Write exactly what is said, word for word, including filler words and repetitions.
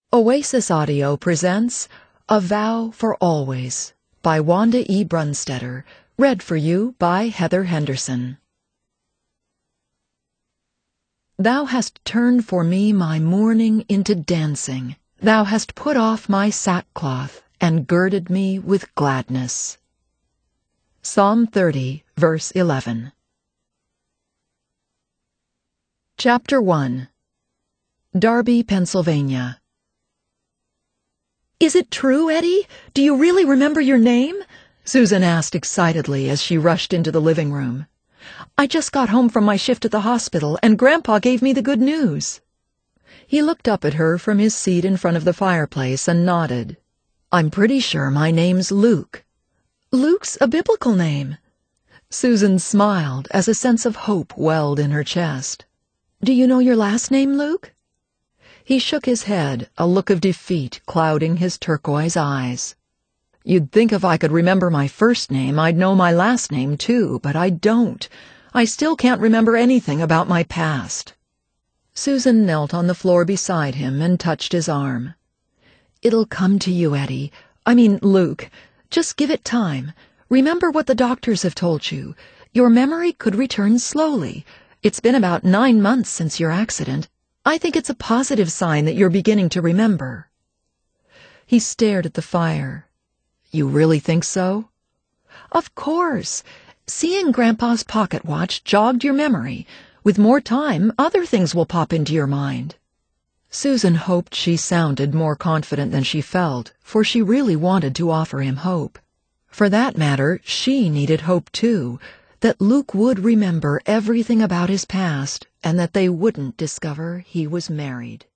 Oasis Audio presents A Vow for Always by Wanda E. Brunstetter, read for you by Heather Henderson. Thou hast turned for me my mourning into dancing. Thou hast put off my sackcloth and girded me with gladness. Psalm thirty, verse eleven. Chapter one. Darby, Pennsylvania. "Is it true, Eddie? Do you really remember your name?" Susan asked excitedly as she rushed into the living room. "I just got home from my shift at the hospital, and Grandpa gave me the good news." He looked up at her from his seat in front of the fireplace and nodded. "I'm pretty sure my name's Luke." "Luke's a biblical name." Susan smiled as a sense of hope welled in her chest. "Do you know your last name, Luke?" He shook his head, a look of defeat clouding his turquoise eyes. "You'd think if I could remember my first name, I'd know my last name, too, but I don't. I still can't remember anything about my past." Susan knelt on the floor beside him and touched his arm. "It'll come to you, Eddie. I mean, Luke. Just give it time. Remember what the doctors have told you. Your memory could return slowly. It's been about nine months since your accident. I think it's a positive sign that you're beginning to remember." He stared at the fire. "You really think so?" "Of course. Seeing Grandpa's pocket watch jogged your memory. With more time, other things will pop into your mind." Susan hoped she sounded more confident than she felt, for she really wanted to offer him hope. For that matter, she needed hope too, that Luke would remember everything about his past, and that they wouldn't discover he was married.